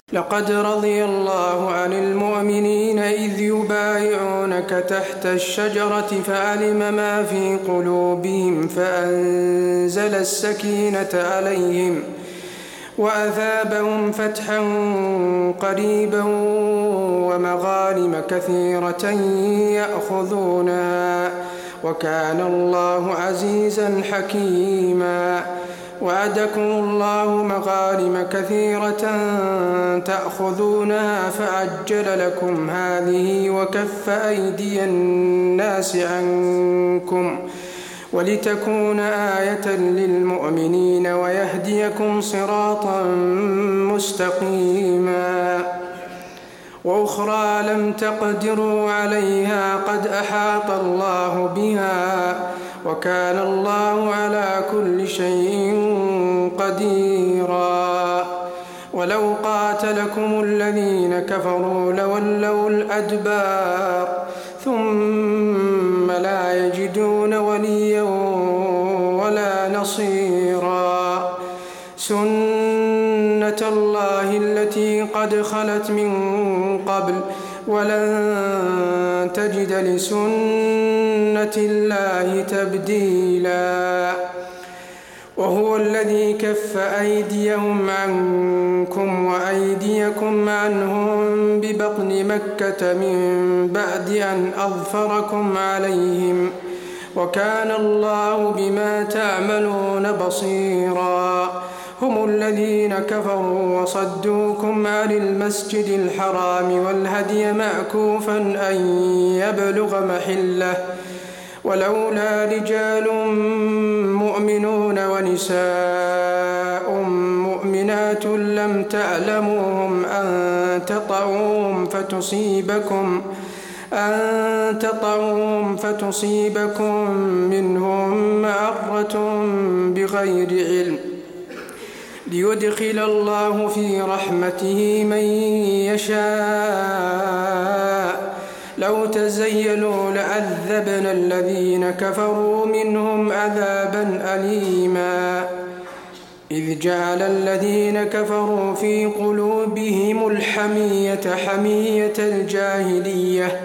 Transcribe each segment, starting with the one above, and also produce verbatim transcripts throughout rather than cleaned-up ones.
لقد رضي الله عن المؤمنين إذ يبايعونك تحت الشجرة فعلم ما في قلوبهم فأنزل السكينة عليهم وأثابهم فتحا قريبا ومغانم كثيرة يأخذونها وكان الله عزيزا حكيما. وعدكم الله مغانم كثيرة تأخذونها فعجل لكم هذه وكف أيدي الناس عنكم ولتكون آية للمؤمنين ويهديكم صراطا مستقيما. وأخرى لم تقدروا عليها قد أحاط الله بها وكان الله على كل شيء قديرا. ولو قاتلكم الذين كفروا لولوا الأدبار ثم لا يجدون وليا ولا نصيرا. سنة الله التي قد خلت من قبل ولن تجد لسنة الله تبديلا. وهو الذي كف أيديهم عنكم وأيديكم عنهم ببطن مكة من بعد أن أظفركم عليهم وكان الله بما تعملون بصيرا. هم الذين كفروا وصدوكم عن المسجد الحرام والهدي معكوفا أن يبلغ محله ولولا رجال مؤمنون ونساء مؤمنات لم تعلموهم أن تطعوهم فتصيبكم أن تطعوهم فتصيبكم منهم معرة بغير علم ليدخل الله في رحمته من يشاء. لو تزيلوا لعذبنا الذين كفروا منهم عذابا أليما. إذ جعل الذين كفروا في قلوبهم الحمية حمية الجاهلية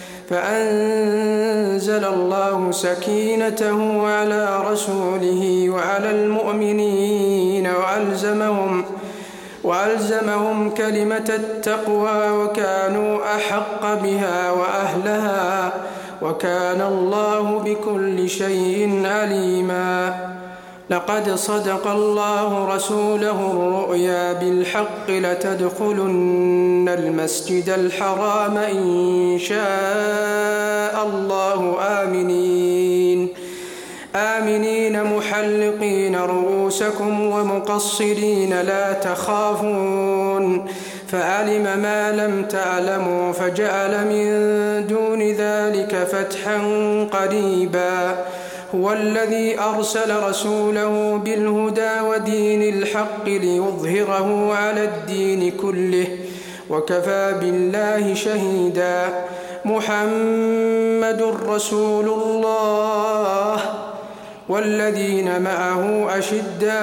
فأنزل الله سكينته على رسوله وعلى المؤمنين وألزمهم, وألزمهم كلمة التقوى وكانوا أحق بها وأهلها وكان الله بكل شيء عليما. لقد صدق الله رسوله الرؤيا بالحق لتدخلن المسجد الحرام إن شاء الله آمنين آمنين محلقين رؤوسكم ومقصرين لا تخافون فعلم ما لم تعلموا فجعل من دون ذلك فتحا قريبا. هو الذي أرسل رسوله بالهدى ودين الحق ليظهره على الدين كله وكفى بالله شهيدا. محمد رسول الله والذين معه أشداء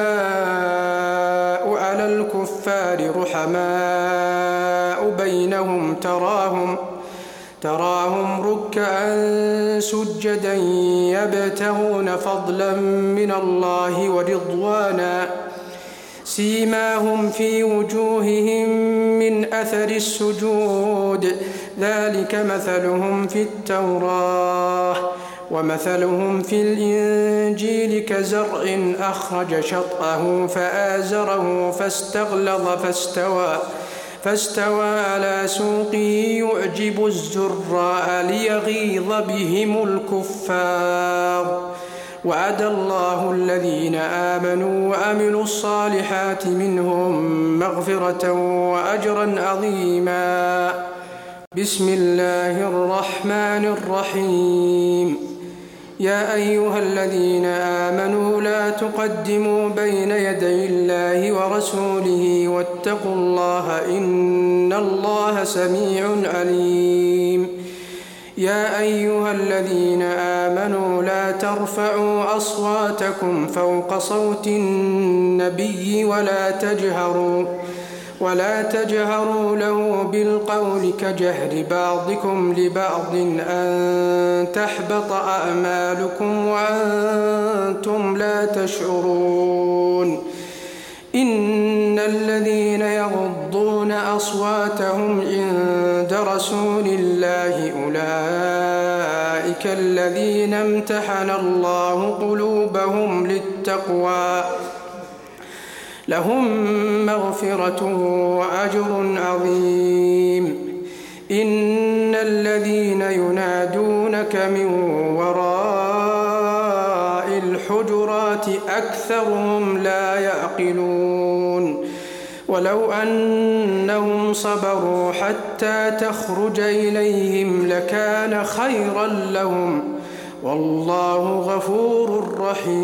على الكفار رحماء بينهم تراهم تراهم ركعا سجدا يبتغون فضلا من الله ورضوانا سيماهم في وجوههم من أثر السجود ذلك مثلهم في التوراة ومثلهم في الإنجيل كزرع أخرج شطأه فآزره فاستغلظ فاستوى فاستوى على سوقه يعجب الزراع ليغيظ بهم الكفار. وعد الله الذين آمنوا وعملوا الصالحات منهم مغفرة وأجرا عظيما. بسم الله الرحمن الرحيم. يا أيها الذين آمنوا لا تقدموا بين يدي الله ورسوله واتقوا الله إن الله سميع عليم. يا أيها الذين آمنوا لا ترفعوا أصواتكم فوق صوت النبي ولا تجهروا ولا تجهروا له بالقول كجهر بعضكم لبعض أن تحبط أعمالكم وأنتم لا تشعرون إن الذين يغضون أصواتهم عند رسول الله أولئك الذين امتحن الله قلوبهم للتقوى لهم مغفرة وأجر عظيم إن الذين ينادونك من وراء الحجرات أكثرهم لا يعقلون ولو أنهم صبروا حتى تخرج إليهم لكان خيرا لهم والله غفور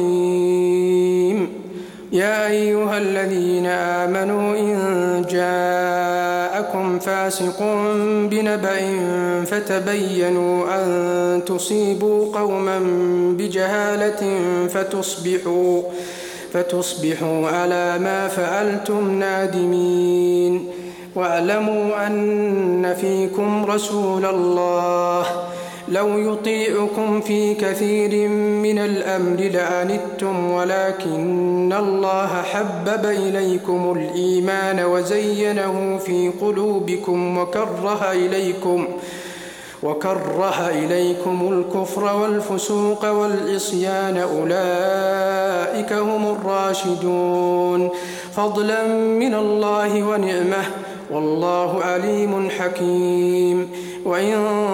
رحيم يا أيها الذين آمنوا إن جاءكم فاسق بنبأ فتبينوا أن تصيبوا قوما بجهالة فتصبحوا, فتصبحوا على ما فعلتم نادمين واعلموا أن فيكم رسول الله لو يطيعكم في كثير من الأمر لعنتم ولكن الله حبب إليكم الإيمان وزينه في قلوبكم وكره إليكم وكره إليكم الكفر والفسوق والعصيان أولئك هم الراشدون فضلا من الله ونعمه والله عليم حكيم وإن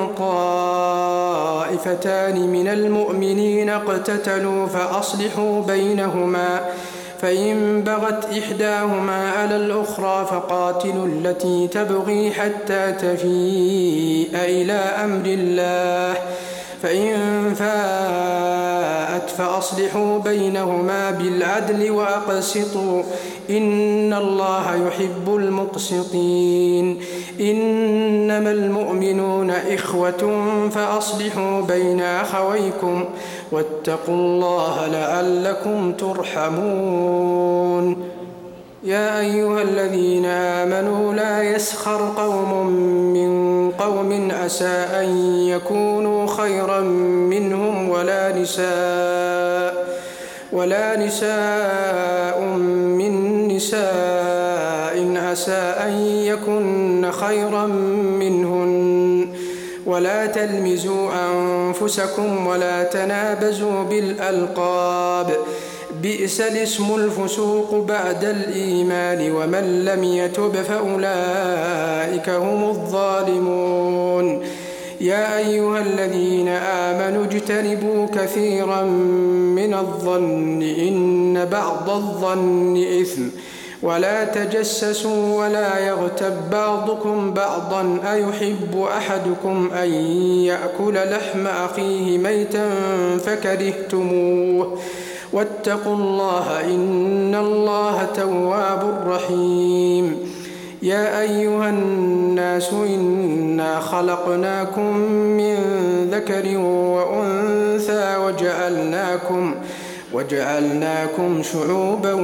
طائفتان من المؤمنين اقتتلوا فأصلحوا بينهما فإن بغت إحداهما على الأخرى فقاتلوا التي تبغي حتى تفيء إلى أمر الله فإن فاءت فأصلحوا بينهما بالعدل وأقسطوا إن الله يحب المقسطين إنما المؤمنون إخوة فأصلحوا بين أخويكم واتقوا الله لعلكم ترحمون يا أيها الذين آمنوا لا يسخر قوم من قوم عسى أن يكونوا خيرا منهم ولا نساء ولا نساء من نساء عسى أن يكن خيرا منهن ولا تلمزوا أنفسكم ولا تنابزوا بالألقاب بئس الاسم الفسوق بعد الإيمان ومن لم يتب فأولئك هم الظالمون يا أيها الذين آمنوا اجتنبوا كثيرا من الظن إن بعض الظن إثم ولا تجسسوا ولا يغتب بعضكم بعضا أيحب أحدكم أن يأكل لحم أخيه ميتا فكرهتموه واتقوا الله إن الله تواب رحيم يا أيها الناس إنا خلقناكم من ذكر وأنثى وجعلناكم وجعلناكم شعوبا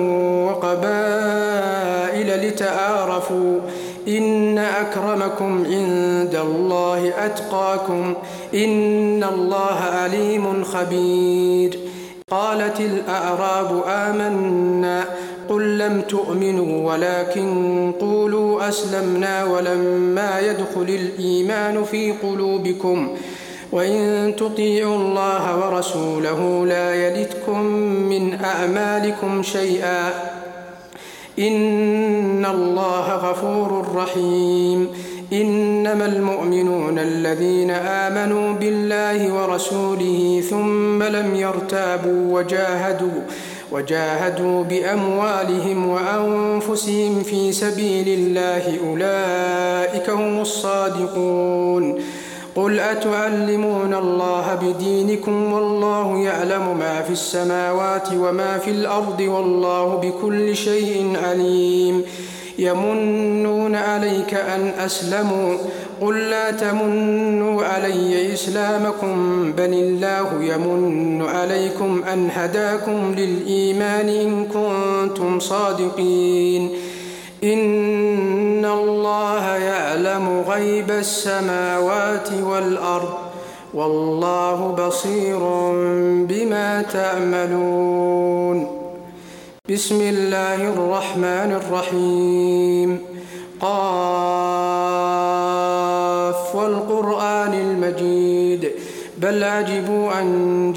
وقبائل لتعارفوا إن أكرمكم عند الله أتقاكم إن الله عليم خبير قالت الأعراب آمنا قل لم تؤمنوا ولكن قولوا أسلمنا ولما يدخل الإيمان في قلوبكم وإن تطيعوا الله ورسوله لا يلتكم من أعمالكم شيئا إن الله غفور رحيم إنما المؤمنون الذين آمنوا بالله ورسوله ثم لم يرتابوا وجاهدوا وجاهدوا بأموالهم وأنفسهم في سبيل الله أولئك هم الصادقون قل أتعلمون الله بدينكم والله يعلم ما في السماوات وما في الأرض والله بكل شيء عليم يمنون عليك أن أسلموا قل لا تمنوا علي إسلامكم بل الله يمن عليكم أن هداكم للإيمان إن كنتم صادقين إن غيب السماوات والأرض والله بصير بما تعملون. بسم الله الرحمن الرحيم. قاف والقرآن المجيد بل عجبوا أن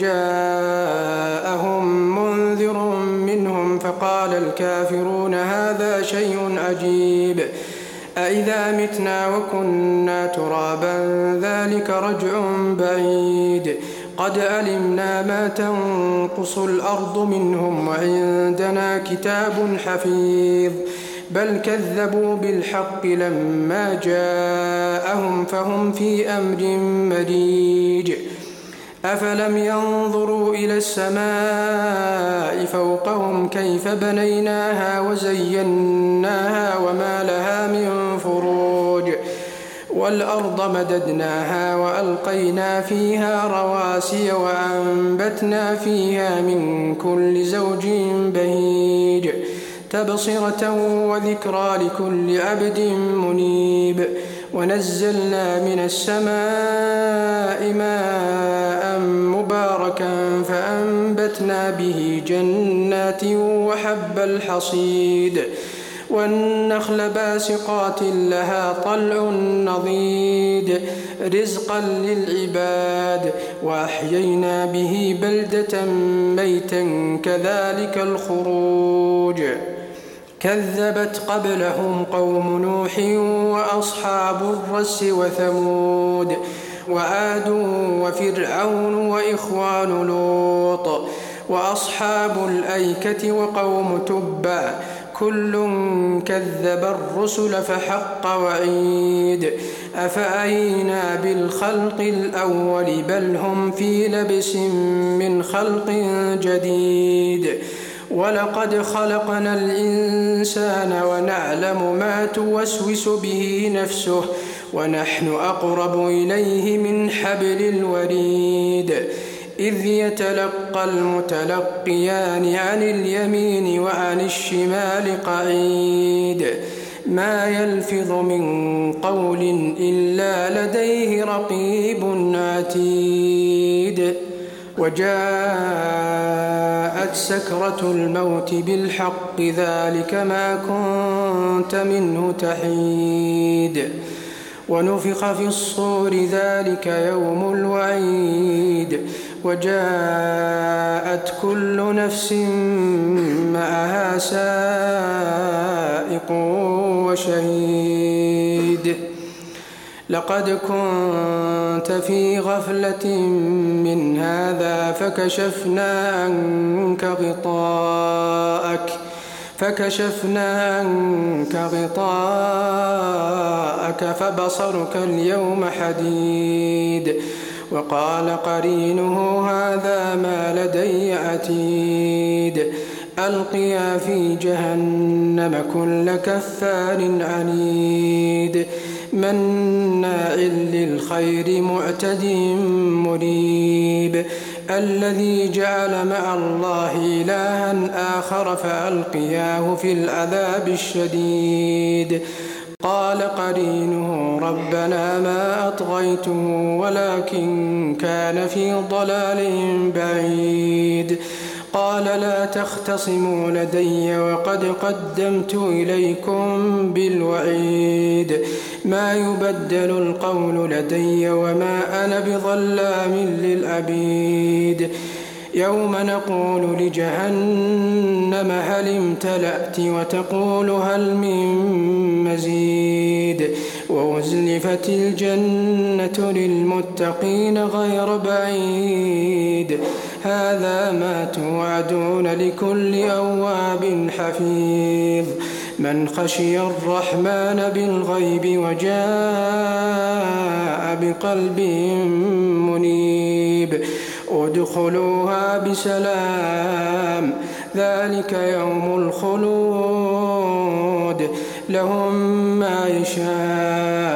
جاءهم منذر منهم فقال الكافرون هذا شيء عجيب أإذا متنا وكنا ترابا ذلك رجع بعيد قد علمنا ما تنقص الأرض منهم وعندنا كتاب حفيظ بل كذبوا بالحق لما جاءهم فهم في أمر مريج أفلم ينظروا إلى السماء فوقهم كيف بنيناها وزيناها وما لها من فروج والأرض مددناها وألقينا فيها رواسي وأنبتنا فيها من كل زوج بهيج تبصرة وذكرى لكل عبد منيب ونزلنا من السماء ماء مباركا فأنبتنا به جنات وحب الحصيد والنخل باسقات لها طلع نضيد رزقا للعباد وأحيينا به بلدة ميتا كذلك الخروج كذبت قبلهم قوم نوح وأصحاب الرس وثمود وعاد وفرعون وإخوان لوط وأصحاب الأيكة وقوم تبع كل كذب الرسل فحق وعيد أفأينا بالخلق الأول بل هم في لبس من خلق جديد ولقد خلقنا الإنسان ونعلم ما توسوس به نفسه ونحن أقرب إليه من حبل الوريد إذ يتلقى المتلقيان عن اليمين وعن الشمال قعيد ما يلفظ من قول إلا لديه رقيب عتيد وجاءت سكرة الموت بالحق ذلك ما كنت منه تحيد ونفخ في الصور ذلك يوم الوعيد وجاءت كل نفس معها سائق وشهيد لقد كنت في غفلة من هذا فكشفنا عنك غطاءك فكشفنا عنك غطاءك فبصرك اليوم حديد وقال قرينه هذا ما لدي عتيد ألقيا في جهنم كل كفار عنيد مناع للخير معتد مريب الذي جعل مع الله إلها آخر فألقياه في العذاب الشديد قال قرينه ربنا ما أطغيته ولكن كان في ضلال بعيد قال لا تختصموا لدي وقد قدمت إليكم بالوعيد ما يبدل القول لدي وما أنا بظلام للعبيد يوم نقول لجهنم هل امتلأت وتقول هل من مزيد وأزلفت الجنة للمتقين غير بعيد هذا ما توعدون لكل أواب حفيظ من خشي الرحمن بالغيب وجاء بقلب منيب ادخلوها بسلام ذلك يوم الخلود لهم ما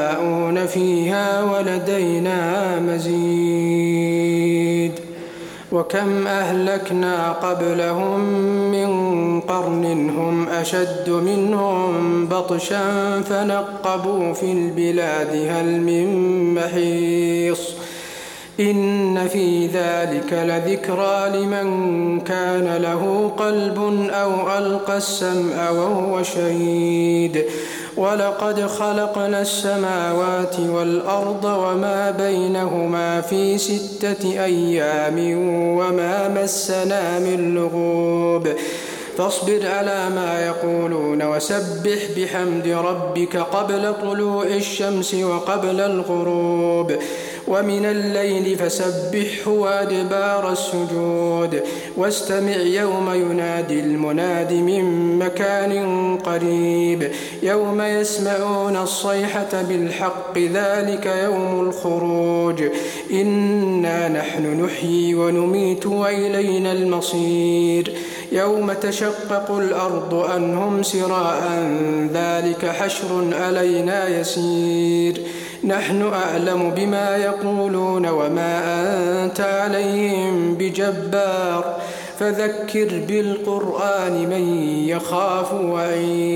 يشاءون فيها ولدينا مزيد وكم أهلكنا قبلهم من قرن هم أشد منهم بطشا فنقبوا في البلاد هل من محيص إن في ذلك لذكرى لمن كان له قلب أو ألقى السمع وهو شهيد ولقد خلقنا السماوات والأرض وما بينهما في ستة أيام وما مسنا من لغوب فاصبر على ما يقولون وسبح بحمد ربك قبل طلوع الشمس وقبل الغروب ومن الليل فسبحه وأدبار السجود واستمع يوم ينادي المناد من مكان قريب يوم يسمعون الصيحة بالحق ذلك يوم الخروج إنا نحن نحيي ونميت وإلينا المصير يوم تشقق الأرض عنهم سراء ذلك حشر علينا يسير نحن أعلم بما يقولون وما أنت عليهم بجبار فذكر بالقرآن من يخاف وعيد